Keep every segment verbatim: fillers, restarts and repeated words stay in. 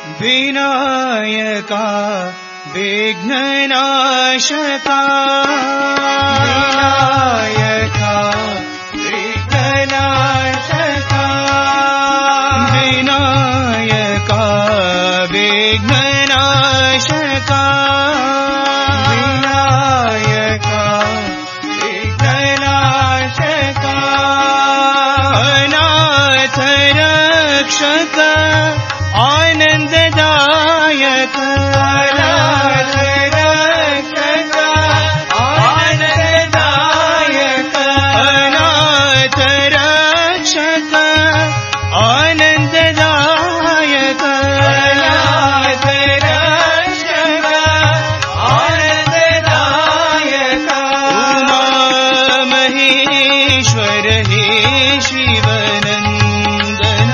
विनायका विघ्ननाशका विनायका विघ्ननाशका विनायका विघ्ननाशका विनायका विघ्ननाशका अनाथ रक्षक आनंददायक अनाथ रक्षक आनंददायक अनाथ रक्षक आनंददायक अनाथ रक्षक आनंददायक उमा महेश्वर हे शिवनंदन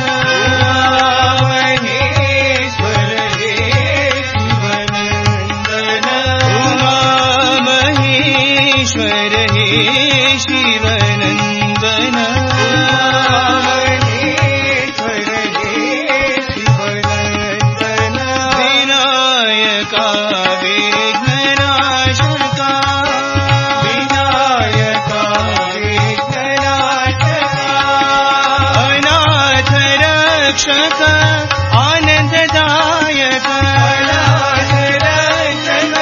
आनंददायक अनाथ रक्षक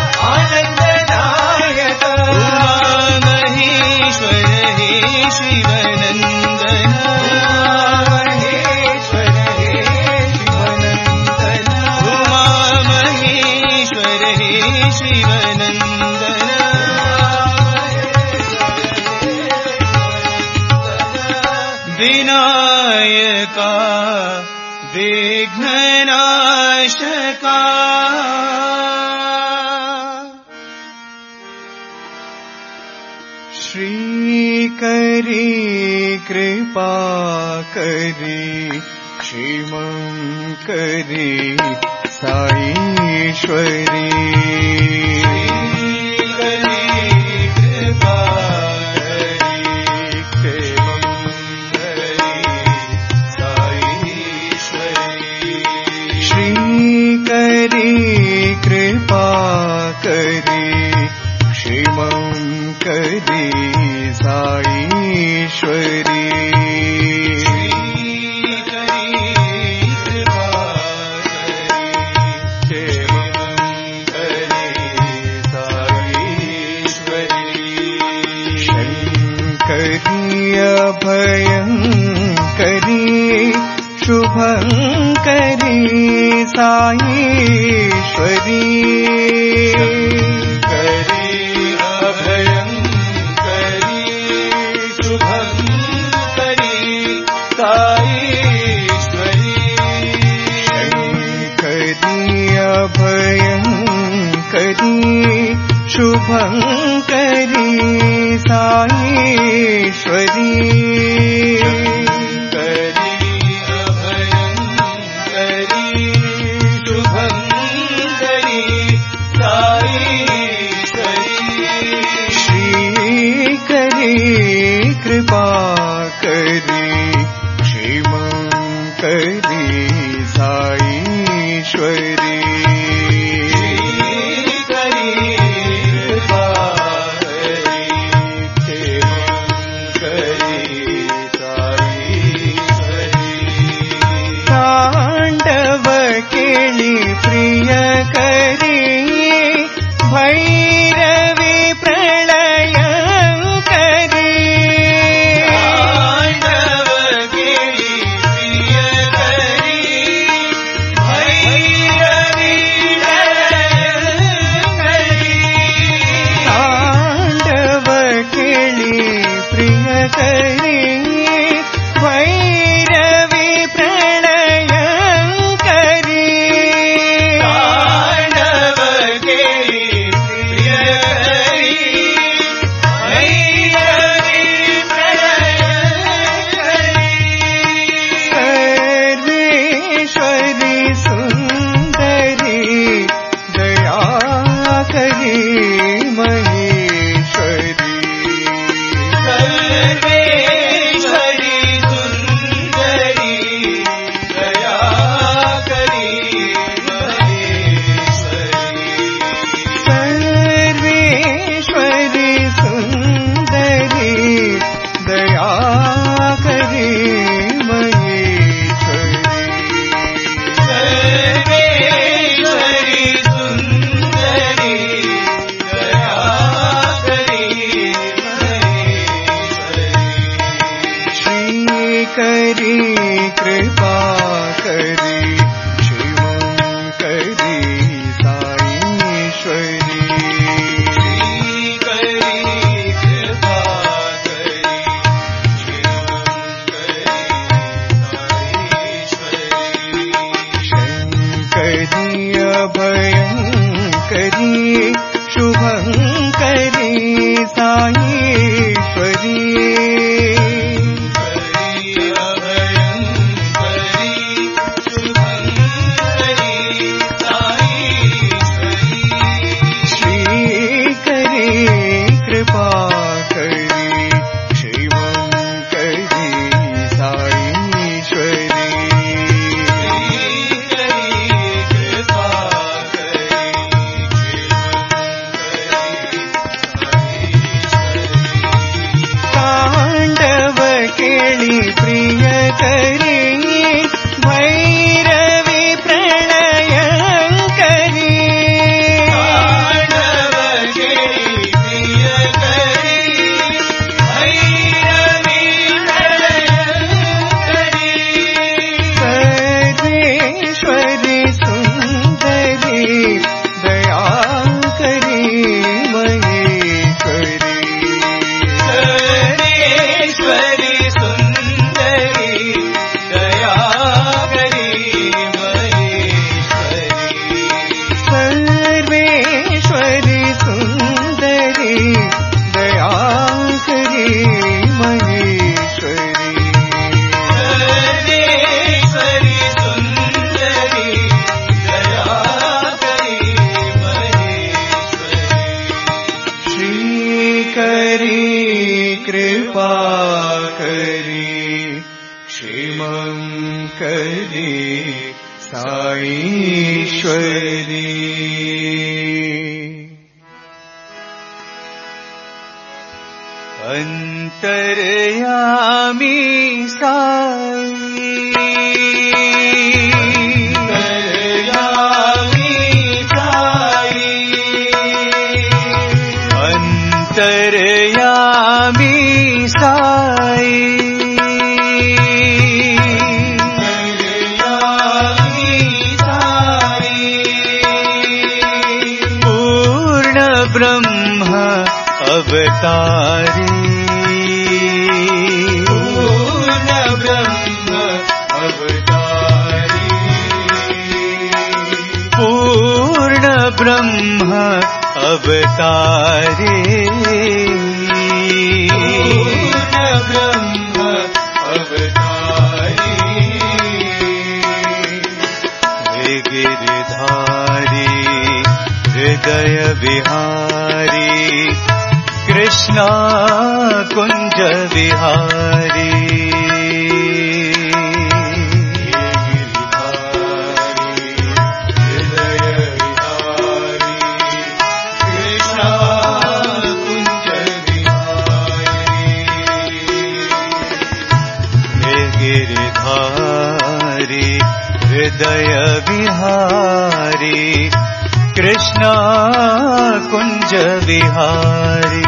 आनंददायक उमा महेश्वर हे शिवनंदन महेश्वर हे शिवनंदन उमा महेश्वर हे शिवनंदन विनायका विघ्ननाशका श्रीकरी कृपा करी क्षीमंकरी साईश्वरी कृपा करी क्षीमंकरी साईश्वरी अभयंकरी शुभंकरी साईश्वरी करी अभयंकरी शुभंकरी साईश्वरी शंकरी अभयंकरी शुभंकरी साईश्वरी कृपा करी क्षीमंकरी साईश्वरी करी कृपा कृपा करी शिवंकरी साईश्वरी भयंकरी शुभंकरी साईश्वरी श्रीकरी कृपा करी शिवंकरी साईश्वरी प्रिय करी भैरवी प्रणयंकरी प्रिय करी भैरवी प्रणयंकरी सर्वेश्वरी सुंदरी दयाकरी महेश्वरी कृपा करी शिवंकरी साईश्वरी अंतर्यामी साई अंतर्यामी साई पूर्ण ब्रह्म अवतारी पूर्ण ब्रह्म अवतारी पूर्ण ब्रह्म अवतारी ब्रह्म अवतारी गिरधारी हृदय विहारी कृष्णा कुंज विहारी गिरधारी हृदय विहारी कृष्णा कुंज विहारी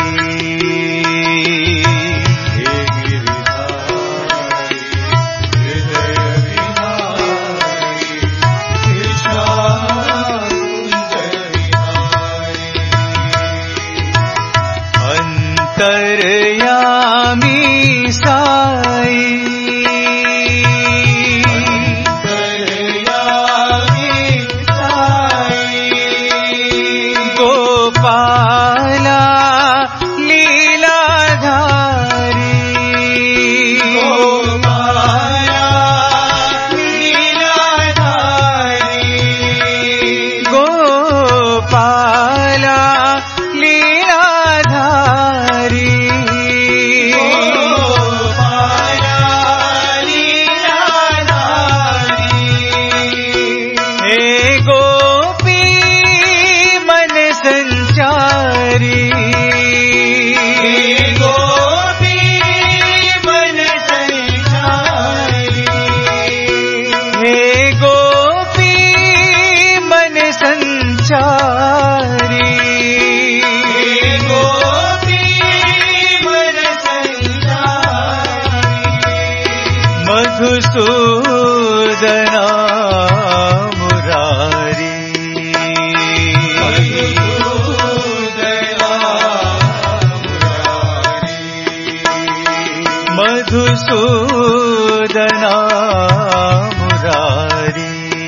अंतर्यामी साई गोपाला मधुसूदना मुरारी मधुसूदना मुरारी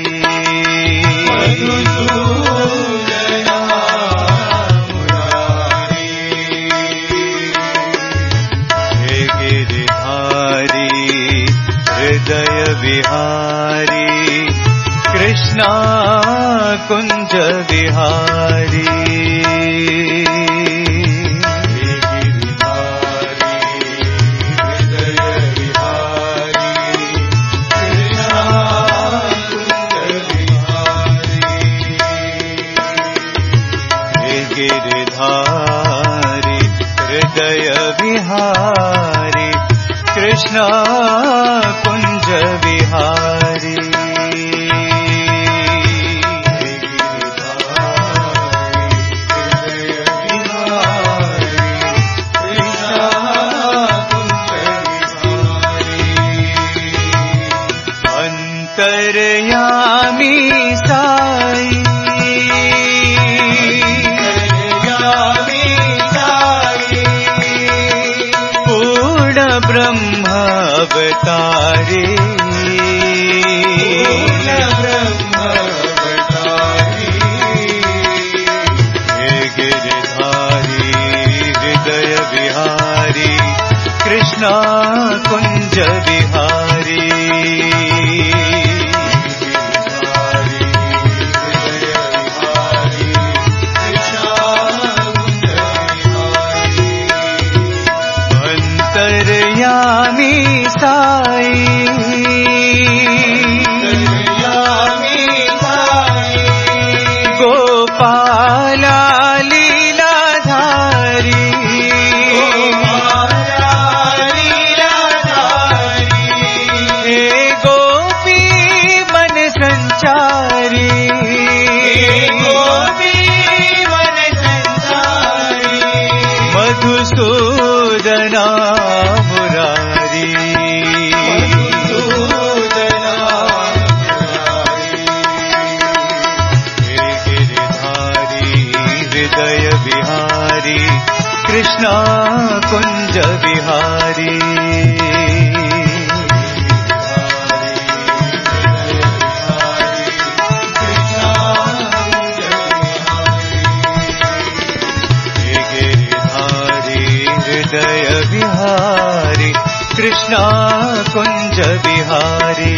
हृदय विहारी कृष्णा कुंज विहारी गिरिधारी हृदय विहारी कृष्णा कुंज विहारी अंतर्यामी साई ब्रह्म अवतारी ब्रह्म अवतारी हे गिरिधारी हृदय विहारी कृष्णा कुंज विहारी अंतर्यामी साई गोपाला लीलाधारी हे गोपी मन संचारी मधुसूदना मुरारी हे गिरिधारी हृदय विहारी कृष्णा कुंज विहारी हृदय विहारी कृष्णा कुंज विहारी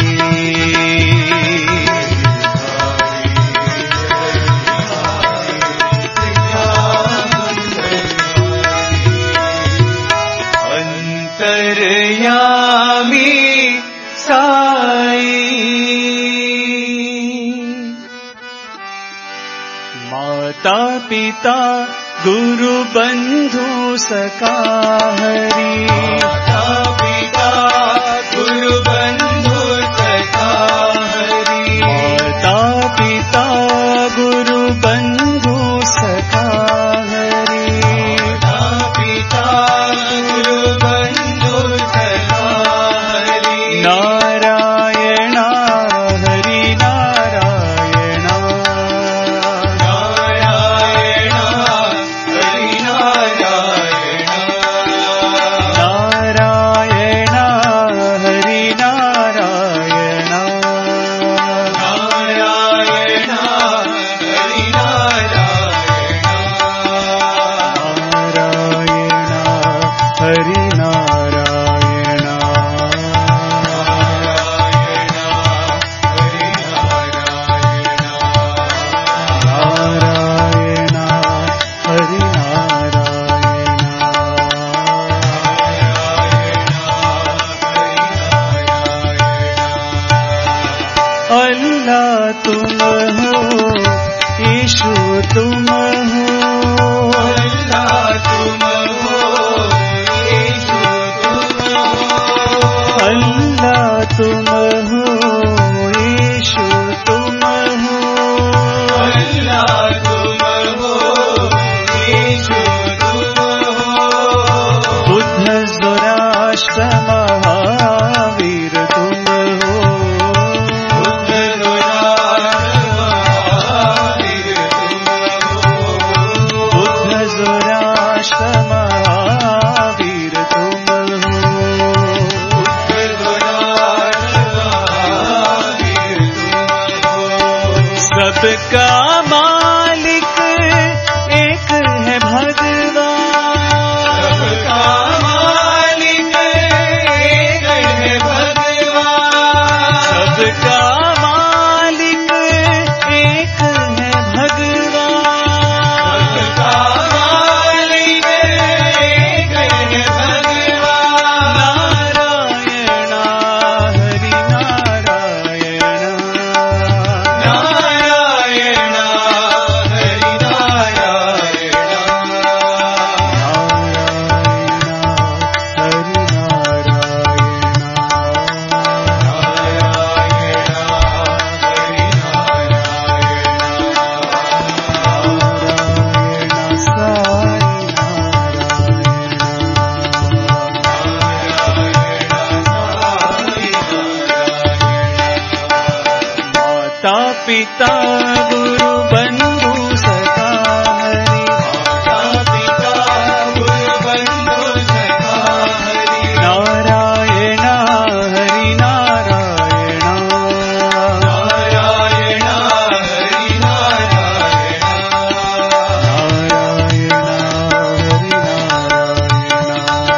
अंतर्यामी साई माता पिता गुरु बंधु सखा हरि माता पिता गुरु बंधु सखा हरि माता पिता गुरु बंधु सखा हरि माता पिता गुरु बंधु सखा हरि नारायण हरि नारायण अल्लाह तुम हो, यीशु तुम हो, अल्लाह तुम हो, यीशु तुम हो, अल्लाह तुम हो, यीशु तुम हो, अल्लाह तुम हो, यीशु तुम हो, बुद्ध ज़ोराष्ट्र महावीर तुम सबका मालिक एक है भगवान, सबका मालिक एक है भगवान, सबका मालिक एक है भगवान, सबका मालिक एक है भगवान। नारायण हरि नारायण, नारायण हरि नारायण, माता पिता गुरु बंधु सखा हरि, माता पिता गुरु बंधु सखा हरि, नारायण हरि नारायण, नारायण हरि नारायण, नारायण हरि नारायण,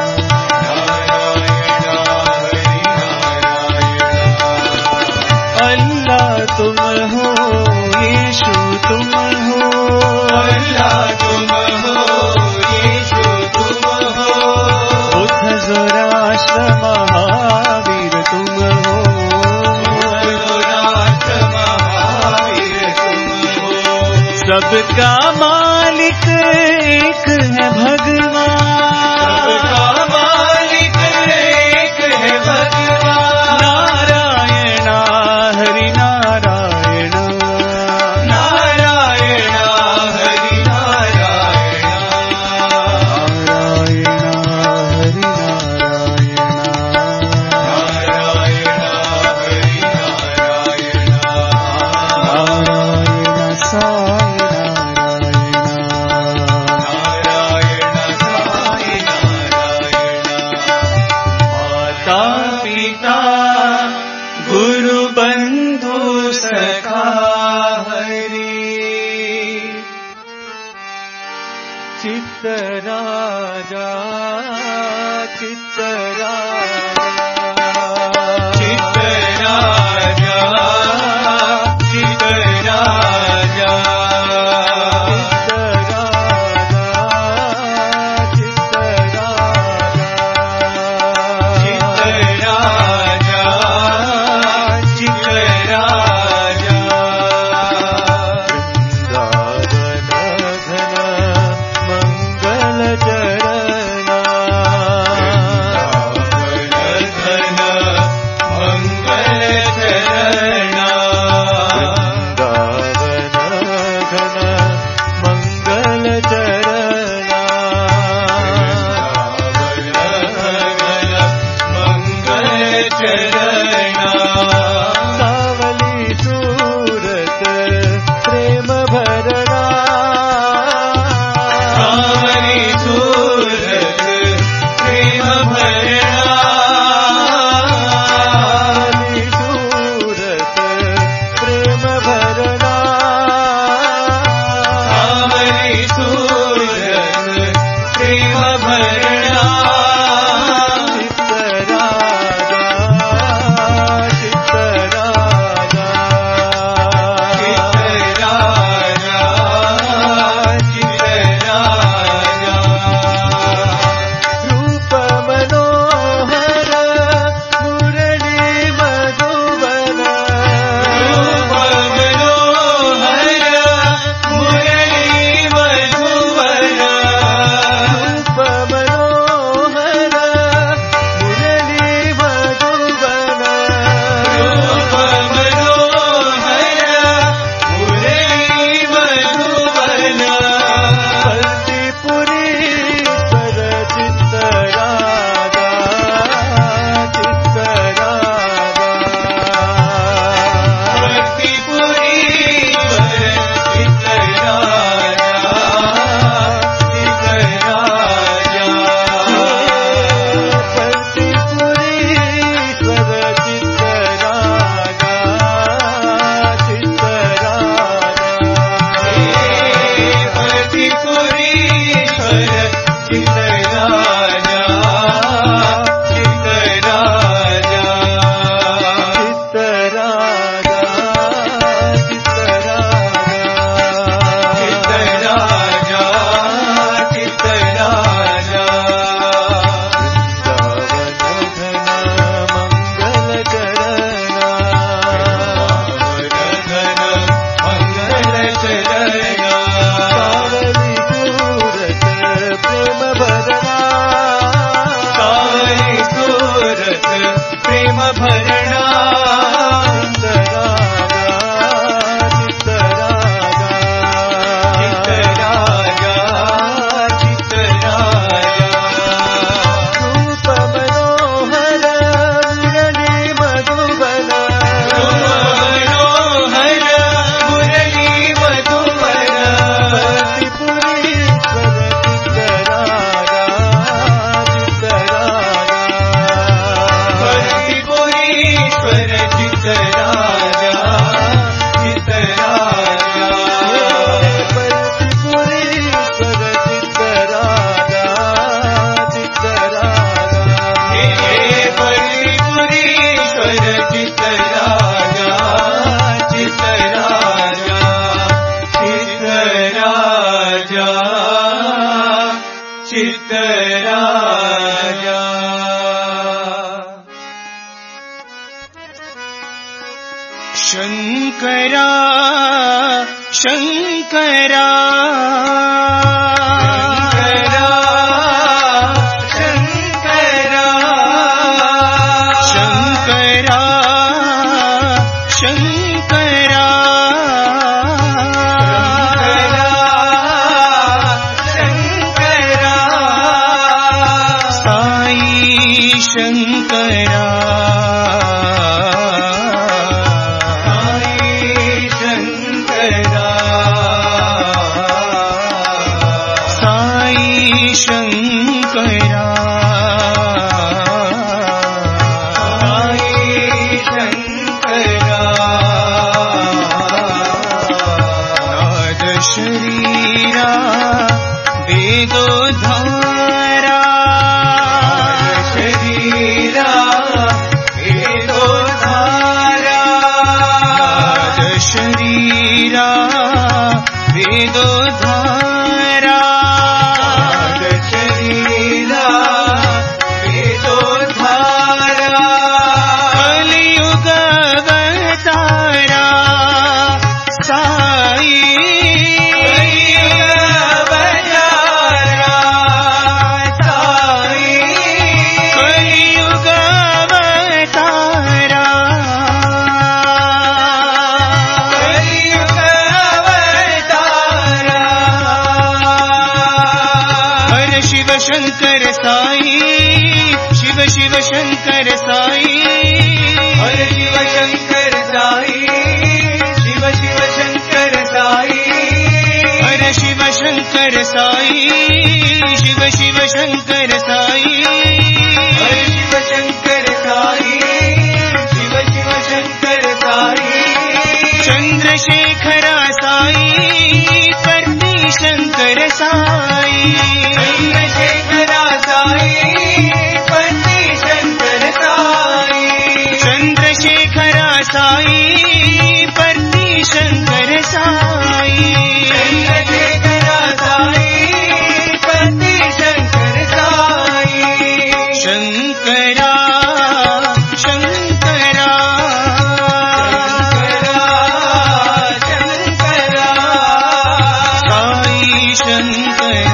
अल्लाह तुम हो, यीशु तुम हो, अल्लाह तुम हो, यीशु तुम हो, बुद्ध ज़ोराष्ट्र महावीर तुम हो, बुद्ध ज़ोराष्ट्र महावीर तुम हो, सबका मालिक एक है भगवान, सबका मालिक एक है भगवान। नारायण हरि नारायण, नारायण हरि नारायण, नारायण हरि नारायण, नारायण हरि नारायण, नारायण साई नारायण, शंकरा शंकरा शंकर साई शिव शिव शंकर साई हरे शिव शंकर साई शिव शिव शंकर साई हरे शिव शंकर साई शिव शिव शंकर साई हरे शिव शंकर साई शिव शिव शंकर साई चंद्रशेखरा साई कर्णी शंकर साई चंद्रशेखरा साई कर्णी शंकर साई चंद्रशेखरा साई कर्णी शंकर साई चंद्रशेखरा साई कर्णी शंकर साई शंकरा शंकरा शंकरा साई शंकरा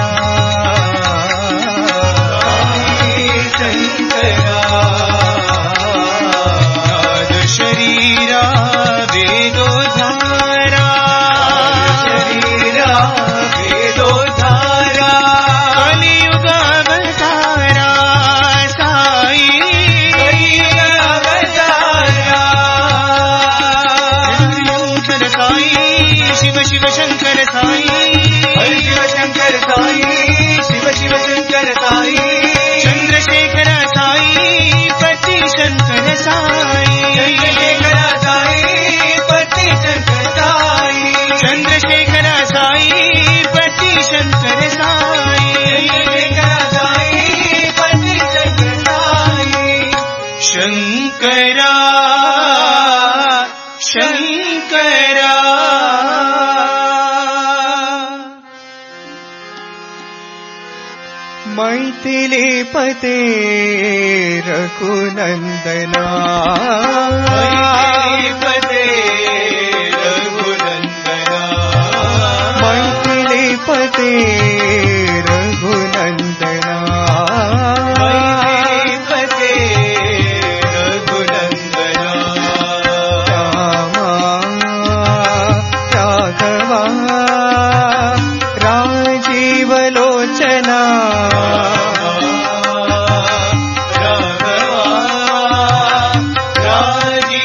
मैथिलीपते रघुनंदना मैथिलीपते रघुनंदना मैथिलीपते रघुनंदना मैथिलीपते रघुनंदना रामा राघवा राजीवलोचना राघवा राजीव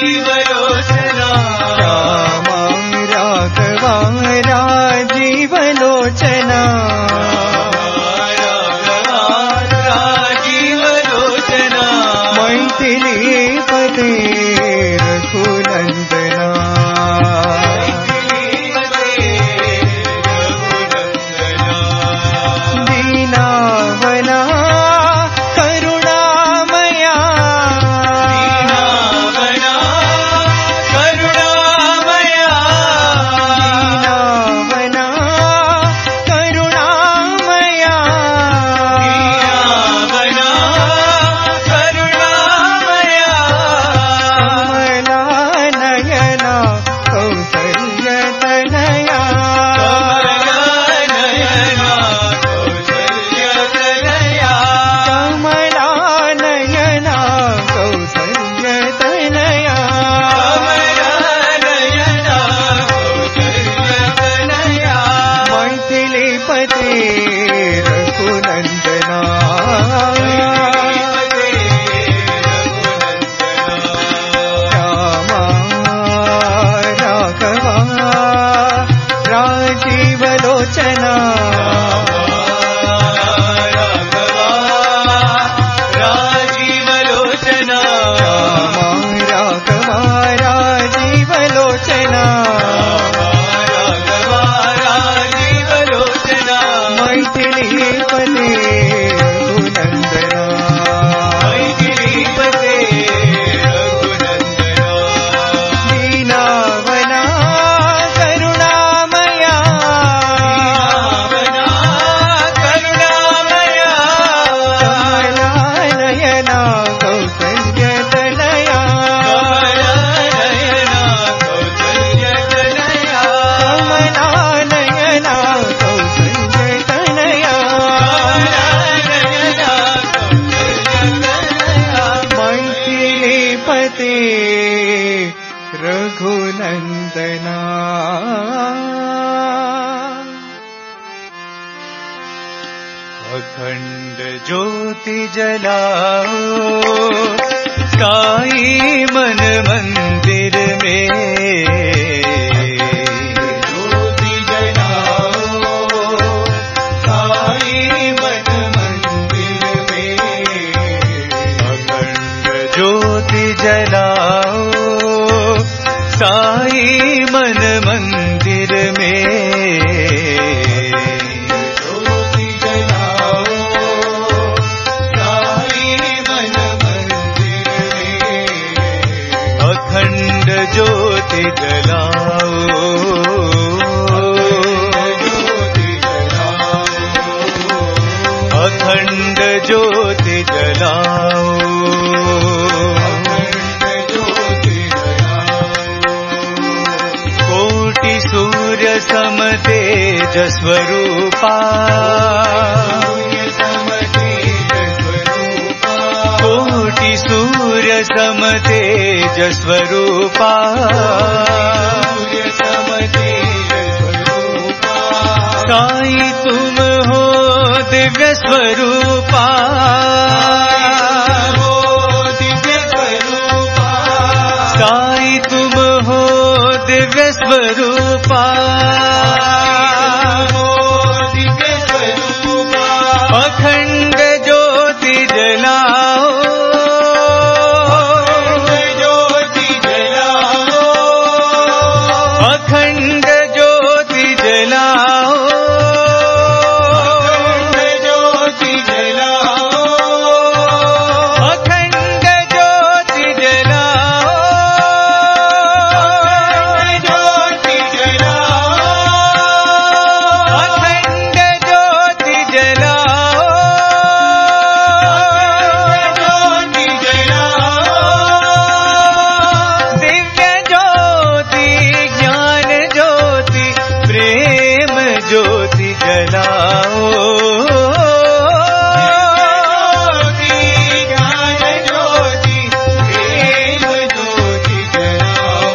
रघुनंदना अखंड ज्योति जलाओ साई मन मंदिर में, ज्योति जलाओ साई मन मंदिर में, अखंड ज्योति जलाओ साई मन मंदिर में, ज्योति जलाओ अखंड ज्योति जलाओ, कोटि सूर्य सम तेज स्वरूपा, कोटि सूर्य सम तेज स्वरूपा, साई तुम हो दिव्य स्वरूपा, साई तुम हो दिव्य स्वरूपा, अखंड ज्योति जलाओ अखंड ज्योति जलाओ, ज्योति जलाओ अखंड ज्योति जलाओ, ज्योति जलाओ अखंड ज्योति जलाओ, ज्योति जलाओ दिव्य ज्योति ज्ञान ज्योति प्रेम ज्योति जलाओ, ज्ञान ज्योति प्रेम ज्योति जलाओ,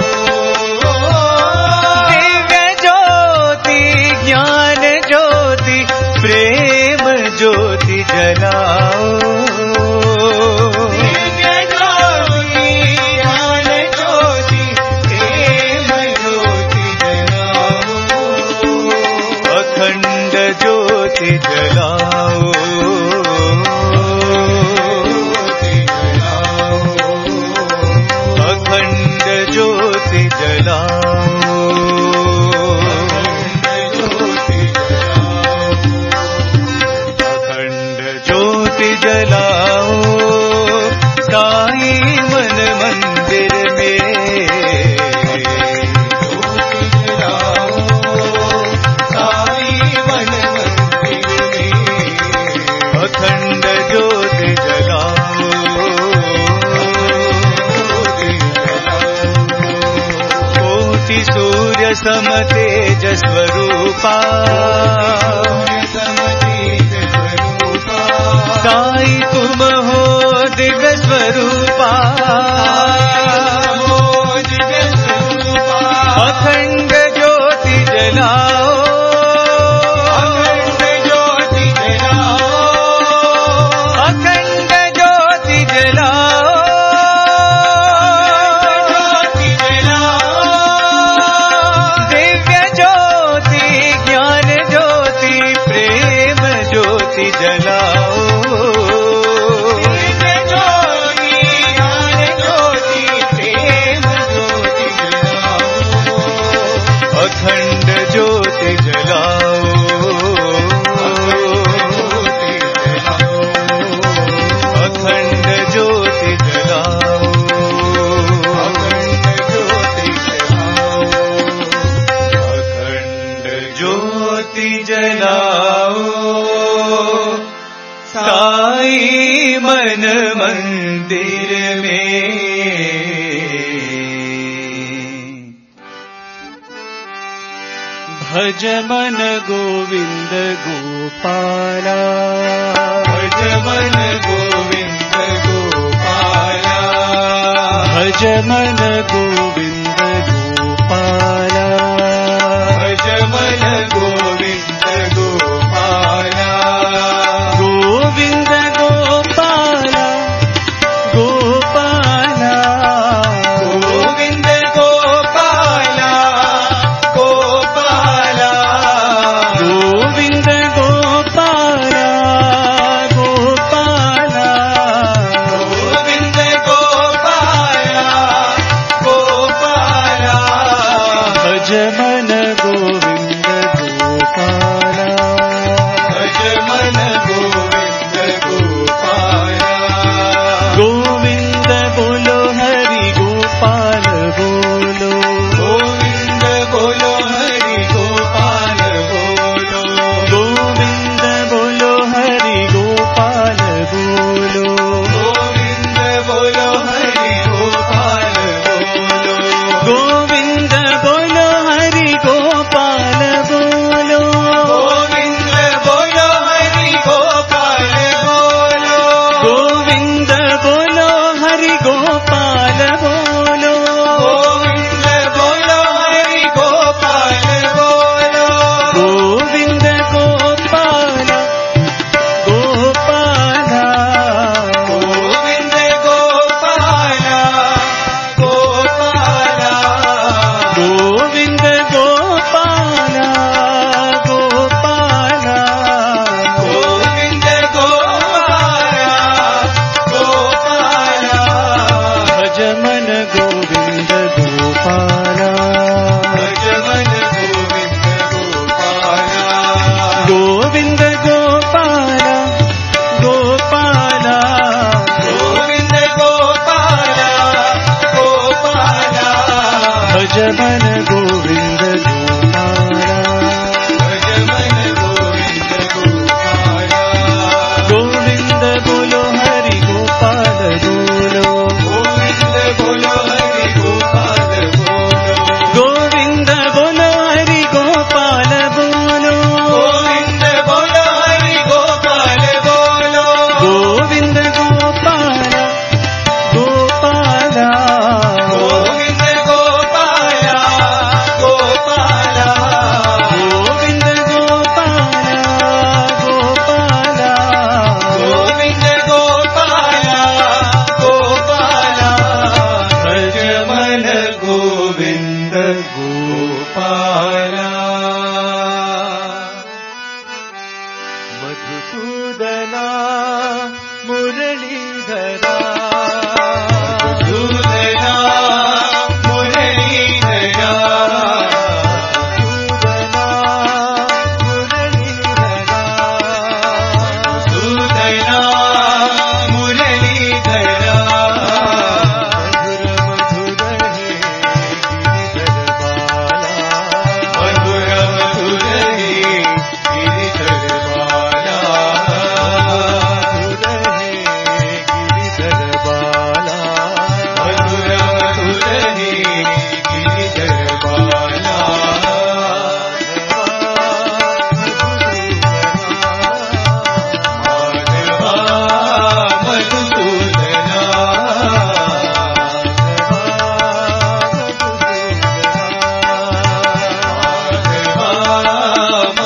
दिव्य ज्योति ज्ञान ज्योति प्रेम ज्योति जलाओ, दिव्य ज्योति ज्ञान ज्योति प्रेम ज्योति जलाओ, अखंड ज्योति जलाओ अखंड ज्योति जलाओ, अखंड ज्योति जलाओ साई मन मंदिर में, ज्योति जलाओ साई मन मंदिर में, अखंड ज्योति जलाओ, कोटि सूर्य सम तेज स्वरूपा, साई तुम हो दिव्य स्वरूपा, अखंड ज्योति जलाओ अखंड ज्योति जलाओ अखंड ज्योति जलाओ, ज्योति जलाओ दिव्य ज्योति ज्ञान ज्योति प्रेम ज्योति जलाओ, अखंड ज्योति जलाओ अखंड ज्योति जलाओ अखंड ज्योति जलाओ साई मन मंदिर में, भज मन गोविंद गोपाला, भज मन गोविंद गोपाला, भज मन गोविंद भज मन गोविंद गोपाला भज मन गोविंद गोपाला गोविंद बोलो हरि गोपाल बोलो गोविंद बोलो हरि गोपाल बोलो गोविंद बोलो हरि गोपाल बोलो गोविंद बोलो हरि गोपाल बोलो गोविंद गोपाला गोपाला गोविंद गोपाला गोपाला गोविंद गोपाला गोपाला गोविंद गोपाला गोपाला भज मन गोविंद गोपाला मधुसूदना मुरलीधरा दूधना मुरलीधरा मधुसूदना मुरलीधरा दूधना मुरलीधरा मधुर मधुर हे गिरिधर बाला मधुर मधुर हे गिरिधर बाला मधुर हे गिरिधर बाला मधुर मधुर हे गिरिधर बाला माधवा मधुसूदना माधवा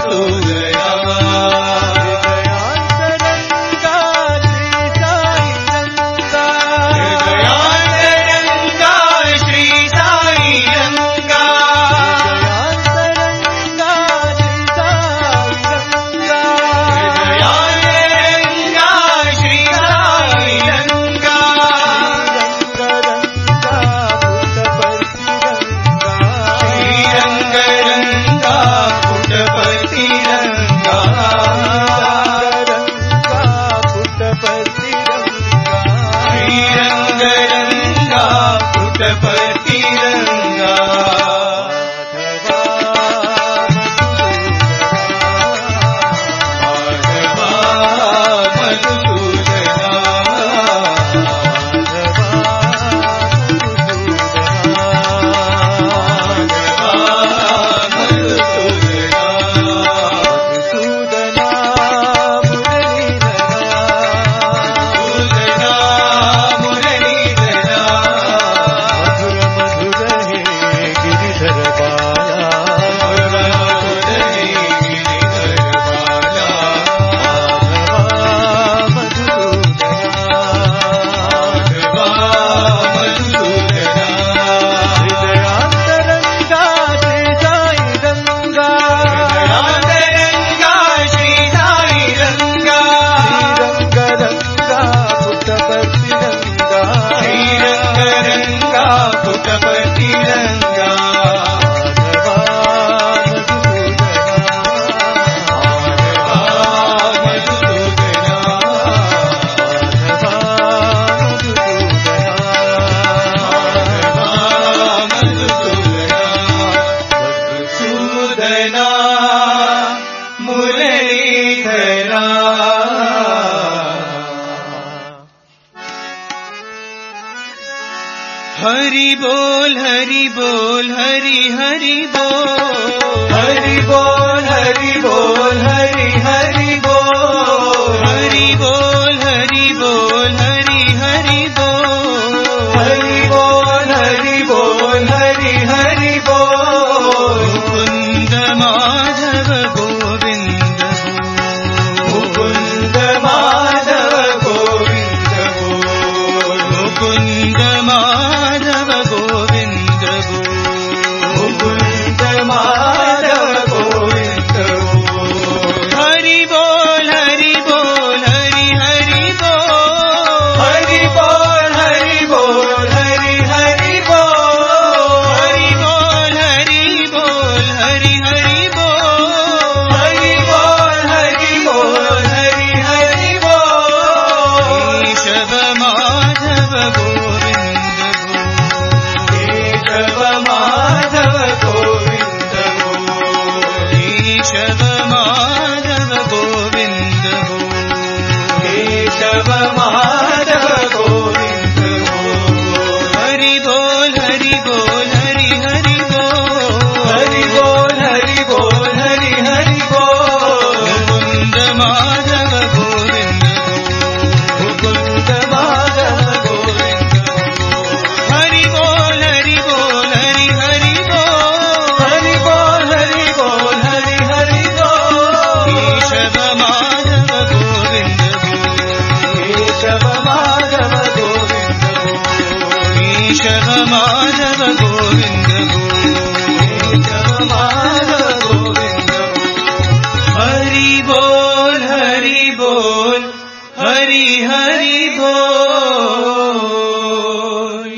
हृदयांतरंगा श्री साई रंगा हृदयांतरंगा श्री साई रंगा श्री रंग रंगा पुटपति रंगा श्री रंग रंगा पुटपति रंगा माधवा मधुसूदना माधवा मधुसूदना दूधना मुरलीधरा मधुर हे गिरिधर बाला मधुर मधुर हे गिरिधर बाला मधुसूदना माधवा मधुसूदना हृदयांतरंगा श्री साई रंगा हृदयांतरंगा श्री साई रंगा रंग रंगा पुटपति रंगा श्री रंग रंगा पुटपति रंगा माधवा मधुसूदना मधुसूदना मुरलीधरा हरि बोल हरि बोल हरि हरि बोल हरि बोल हरि बोल हरि हरि बोल हरि बोल हरि बोल हरि हरि बोल हरि बोल हरि बोल हरि हरि बोल मुकुंद माधव गोविंद मुकुंद माधव गोविंद बोल मुकुंद माधव गोविंद मुकुंद माधव गोविंद बोल हरि बोल हरि बोल हरि हरि बोल हरि बोल हरि बोल हरि माधव गोविंद माधव गोविंद हरि बोल हरि बोल हरि हरि बोल।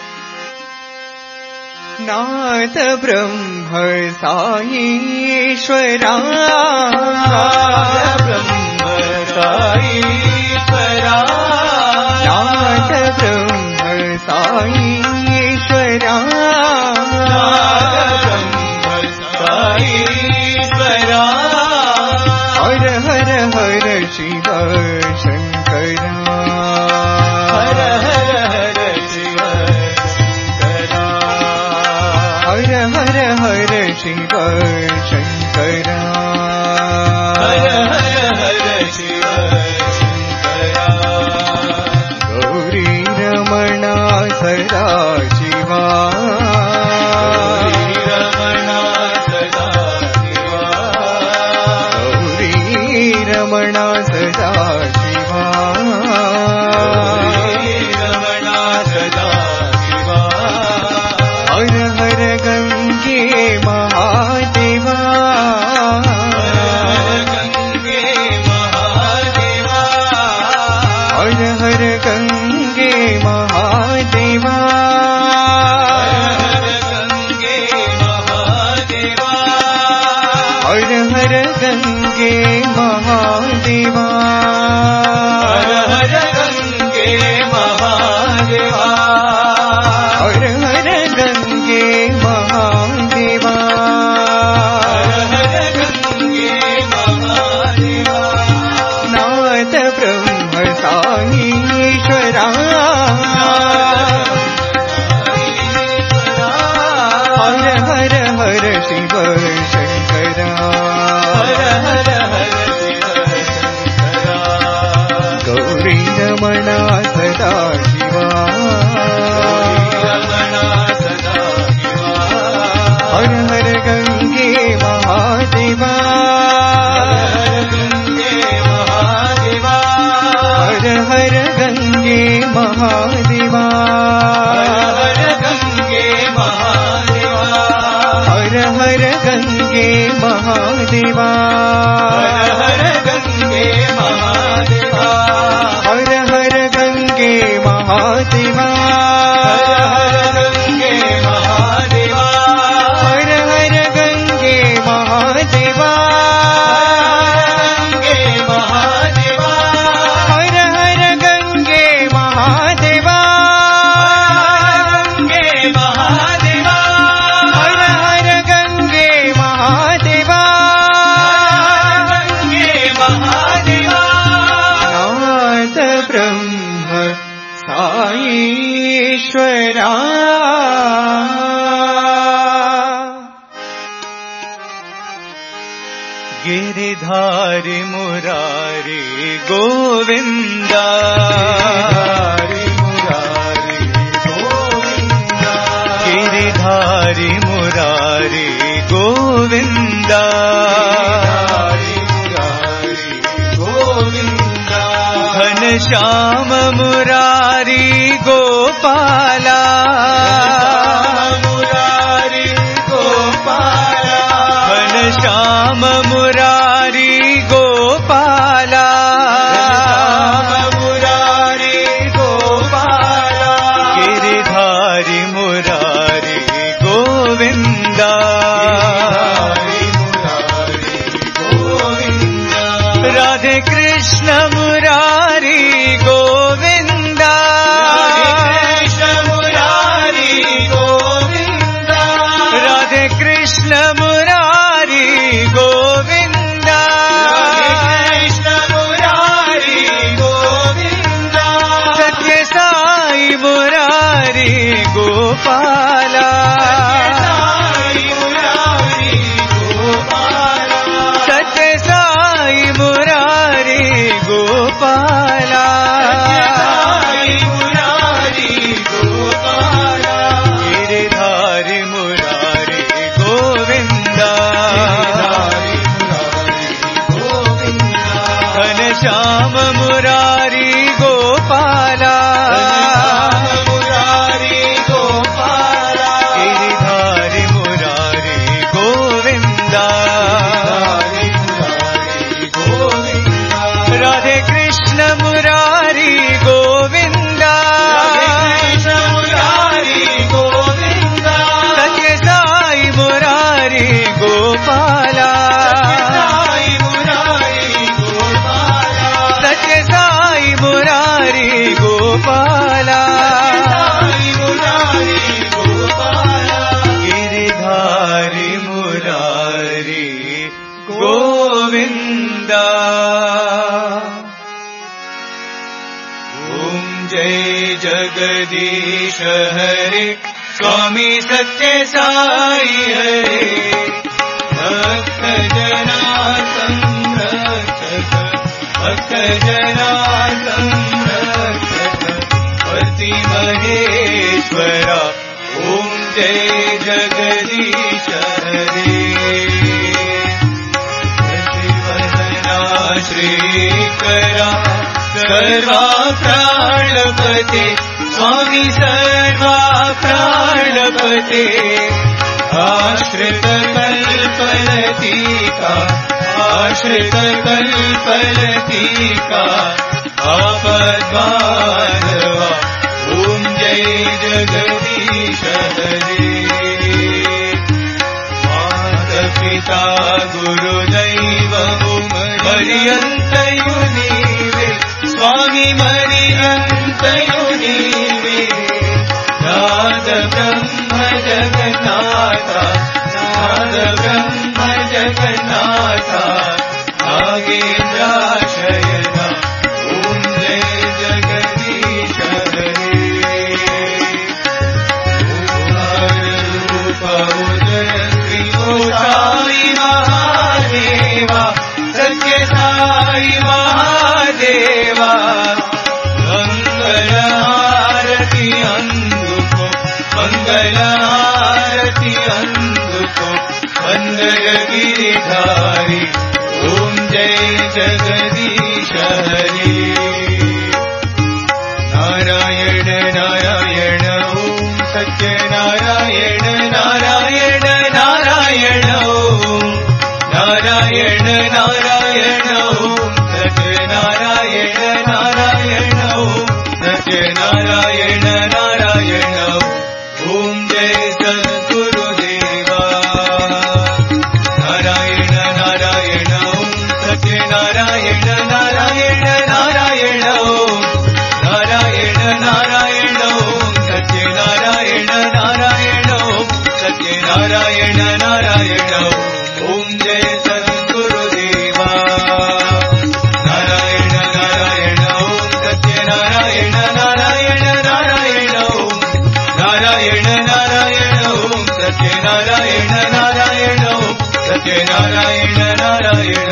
नाथ ब्रह्म साईश्वरा ब्रह्म साईश्वरा नाथ ब्रह्म साईश्वरा ब्रह्म साईश्वरा हर हर हर शिव शंकरा हर हर हर शिव शंकरा हर हर हर शिव शंकरा हर हर हर शिव शंकरा गौरी रमणा सदा शिवा गौरी रमणा सदा शिवा गौरी रमणा सदा शिवा गौरी रमणा सदा शिवा हर हर गंगे महादेवा हर गंगे महादेवा हर हर गंगे महादेवा हर गंगे महादेवा हर हर गंगे महादेवा हर हर गंगे महादेवा हर हर गंगे महादेवा हर हर गंगे महादेवा नाथ ब्रह्म साईश्वरा हर हर हर शिव शंकरा हर हर हर शिव शंकरा गौरी रमणा सदा शिवा रमणा सदा शिवा हर हर गंगे महादेवा हर गंगे महादेवा हर हर गंगे महादेवा हर गंगे महादेवा हर हर गंगे महादेवा हर हर गंगे महादेवा हर हर गंगे महादेवा हर हर गंगे महादेवा हर हर गंगे महादेवा गंगे महादेवा हर हर गंगे महादेवा गंगे महादेवा हर हर गंगे महादेवा गंगे महादेवा नाथ ब्रह्म साईश्वरा गिरिधारी मुरारी गोविंदा मुरारी गोविंदा गिरिधारी मुरारी गोविंदा मुरारी गोविंदा घनश्याम मुरारी गोपाला मुरारी गोपाला घनश्याम मुरारी गोपाला मुरारी गोपाला गिरिधारी मुरारी गोविंदा मुरारी गोविंदा राधे कृष्ण मुरारी गोविंदा जगदीश हरे स्वामी सत्य साई हरे भक्त जना संरक्षक भक्त जना संरक्षक पति महेश्वरा ओम जय जगदीश हरे श्रीकरा सर्वा प्राणपते स्वामी सर्वा प्राणपते आश्रित कल्पलतिका आश्रित कल्पलतिका आपद्बांधवा ओम जय जगदीश हरे माता पिता गुरुदैव मरियन्तयु नीवे स्वामी मरियन्तयु नीवे नाद ब्रह्म जगन्नाथा नाद ब्रह्म जगन्नाथा नागेन्द्राशयना ओम जय जगदीश हरे रूप उदय श्री साई महादेवा सत्य साई महादेवा मंगल आरती अंधुको मंगल आरती अंधुको वंदय गिरिधारी ओम जय जगदीश हरे नारायण नारायण ओम सत्य नारायण नारायण नारायण ओम नारायण नारायण ओम सत्य नारायण नारायण ओम सत्य नारायण नारायण ओम जय सद्गुरुदेवा नारायण नारायण ओम सत्य नारायण नारायण नारायण ओम नारायण नारायण ओम सत्य नारायण नारायण ओम सत्य नारायण नारायण ओम जय सद्गुरुदेवा नारायण नारायण ओम सत्य नारायण नारायण नारायण ओम नारायण नारायण ओम सत्य नारायण नारायण ओम सत्य नारायण नारायण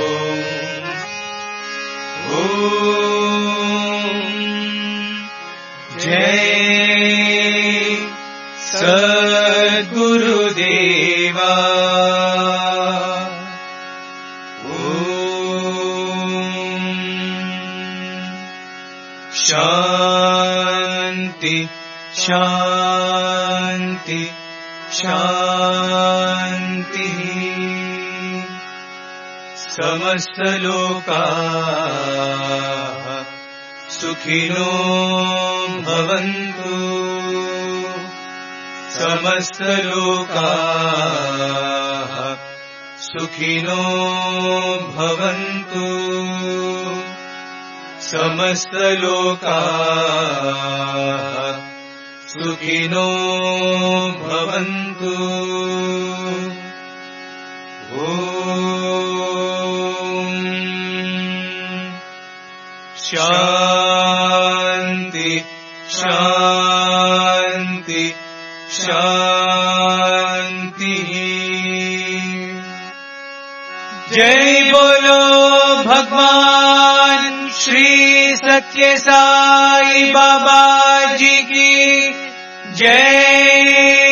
ओम जय सद्गुरुदेवा शांति शांति शांति समस्त लोकाः सुखिनो भवन्तु समस्त लोकाः सुखिनो भवन्तु समस्त लोकाः सुखिनो भवन्तु ओम शांति शांति शांति जय बोलो भगवान श्री सत्य साई बाबा जी की जय।